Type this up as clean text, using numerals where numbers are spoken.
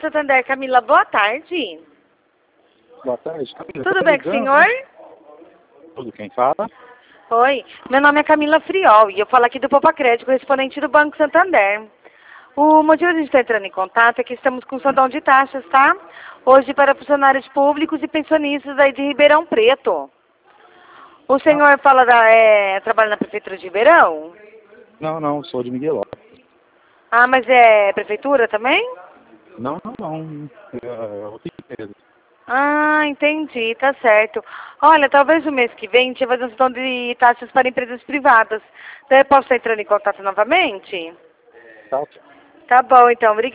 Santander, Camila, boa tarde. Boa tarde, Camila. Tudo bem com o senhor? Tudo, quem fala? Oi, meu nome é Camila Friol e eu falo aqui do Poupa Crédito, correspondente do Banco Santander. O motivo de a gente estar entrando em contato é que estamos com sondão de taxas, tá? Hoje para funcionários públicos e pensionistas aí de Ribeirão Preto. O senhor trabalha na Prefeitura de Ribeirão? Não, sou de Miguelópolis. Ah, mas é prefeitura também? Não. É outra empresa. Ah, entendi, tá certo. Olha, talvez no mês que vem a gente vai fazer um sondão de taxas para empresas privadas. Então eu posso estar entrando em contato novamente? Tá. Tá bom, então, obrigada.